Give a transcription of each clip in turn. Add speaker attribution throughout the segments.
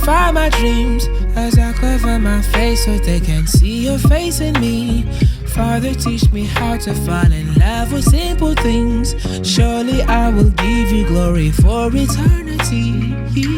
Speaker 1: glorify my dreams as I cover my face so they can see your face in me. Father, teach me how to fall in love with simple things. Surely I will give you glory for eternity.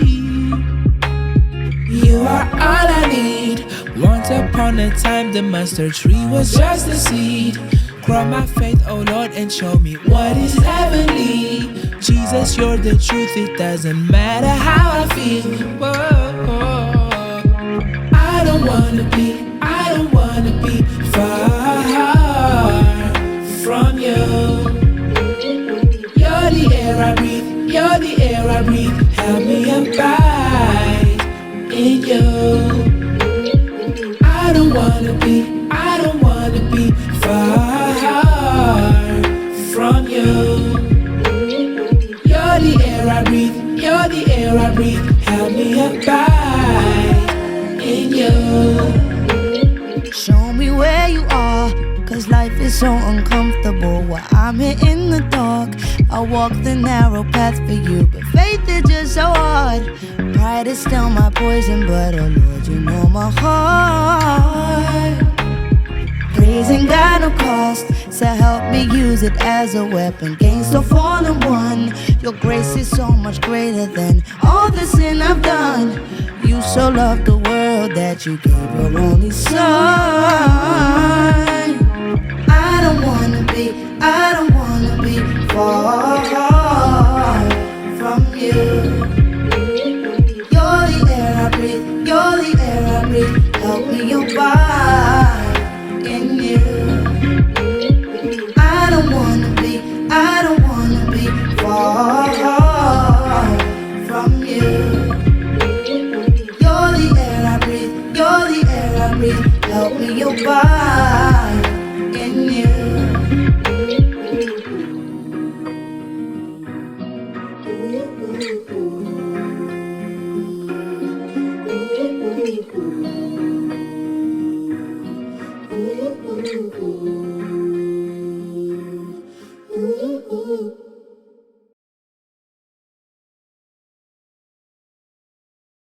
Speaker 1: You are all I need. Once upon a time the mustard tree was just a seed. Grow my faith, oh Lord, and show me what is heavenly. Jesus, you're the truth, it doesn't matter how I feel. Whoa. I don't wanna be far from you. You're the air I breathe, you're the air I breathe. Help me abide in you. I don't wanna be far from you. You're the air I breathe, you're the air I breathe. Help me abide in you.
Speaker 2: Show me where you are, cause life is so uncomfortable while I'm here in the dark. I walk the narrow path for you, but faith is just so hard. Pride is still my poison, but oh Lord, you know my heart. Praise ain't got no cost, so help me use it as a weapon against the fallen one. Your grace is so much greater than all the sin I've done. You so loved the world that you gave your only son. I don't wanna be far from you. You're the air I breathe, you're the air I breathe. Help me abide in you. I don't wanna be far from you. You're the air I breathe, you're the air I breathe. Help me abide in you. Ooh.